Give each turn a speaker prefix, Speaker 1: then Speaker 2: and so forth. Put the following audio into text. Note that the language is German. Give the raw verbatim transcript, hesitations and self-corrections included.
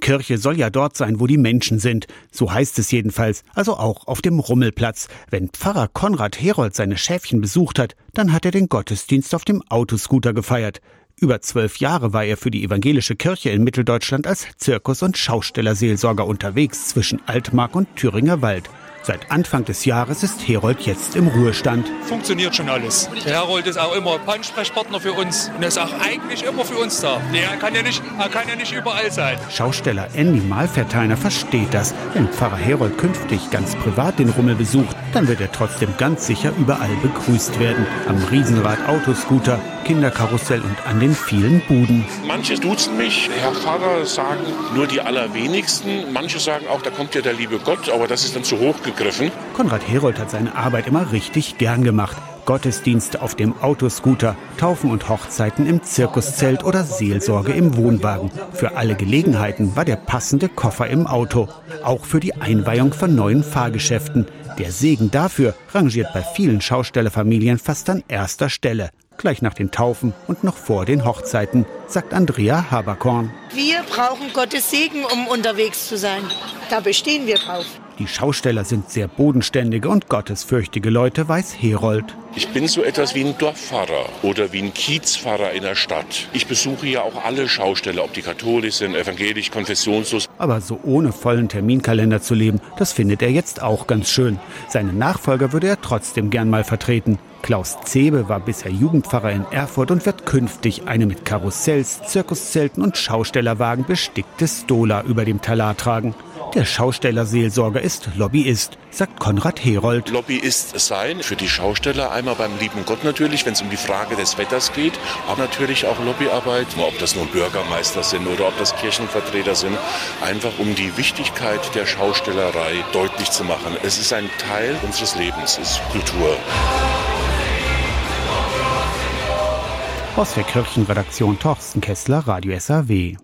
Speaker 1: Kirche soll ja dort sein, wo die Menschen sind. So heißt es jedenfalls, also auch auf dem Rummelplatz. Wenn Pfarrer Konrad Herold seine Schäfchen besucht hat, dann hat er den Gottesdienst auf dem Autoscooter gefeiert. Über zwölf Jahre war er für die evangelische Kirche in Mitteldeutschland als Zirkus- und Schaustellerseelsorger unterwegs zwischen Altmark und Thüringer Wald. Seit Anfang des Jahres ist Herold jetzt im Ruhestand.
Speaker 2: Funktioniert schon alles. Der Herold ist auch immer Ansprechpartner für uns und er ist auch eigentlich immer für uns da. Nee, er kann ja nicht, er kann ja nicht überall sein.
Speaker 1: Schausteller Andy Mahlverteiner versteht das. Wenn Pfarrer Herold künftig ganz privat den Rummel besucht, dann wird er trotzdem ganz sicher überall begrüßt werden. Am Riesenrad, Autoscooter, Kinderkarussell und an den vielen Buden.
Speaker 3: Manche duzen mich, Herr Pfarrer, sagen nur die allerwenigsten. Manche sagen auch, da kommt ja der liebe Gott, aber das ist dann zu hoch gegriffen.
Speaker 1: Konrad Herold hat seine Arbeit immer richtig gern gemacht. Gottesdienste auf dem Autoscooter, Taufen und Hochzeiten im Zirkuszelt oder Seelsorge im Wohnwagen. Für alle Gelegenheiten war der passende Koffer im Auto. Auch für die Einweihung von neuen Fahrgeschäften. Der Segen dafür rangiert bei vielen Schaustellerfamilien fast an erster Stelle. Gleich nach den Taufen und noch vor den Hochzeiten, sagt Andrea Haberkorn.
Speaker 4: Wir brauchen Gottes Segen, um unterwegs zu sein. Da bestehen wir drauf.
Speaker 1: Die Schausteller sind sehr bodenständige und gottesfürchtige Leute, weiß Herold.
Speaker 3: Ich bin so etwas wie ein Dorfpfarrer oder wie ein Kiezpfarrer in der Stadt. Ich besuche ja auch alle Schausteller, ob die katholisch sind, evangelisch, konfessionslos.
Speaker 1: Aber so ohne vollen Terminkalender zu leben, das findet er jetzt auch ganz schön. Seine Nachfolger würde er trotzdem gern mal vertreten. Klaus Zebe war bisher Jugendpfarrer in Erfurt und wird künftig eine mit Karussells, Zirkuszelten und Schaustellerwagen bestickte Stola über dem Talar tragen. Der Schaustellerseelsorger ist Lobbyist, sagt Konrad Herold.
Speaker 3: Lobbyist sein für die Schausteller, einmal beim lieben Gott natürlich, wenn es um die Frage des Wetters geht, aber natürlich auch Lobbyarbeit, ob das nun Bürgermeister sind oder ob das Kirchenvertreter sind, einfach um die Wichtigkeit der Schaustellerei deutlich zu machen. Es ist ein Teil unseres Lebens, es ist Kultur.
Speaker 1: Aus der Kirchenredaktion Torsten Kessler, Radio S A W.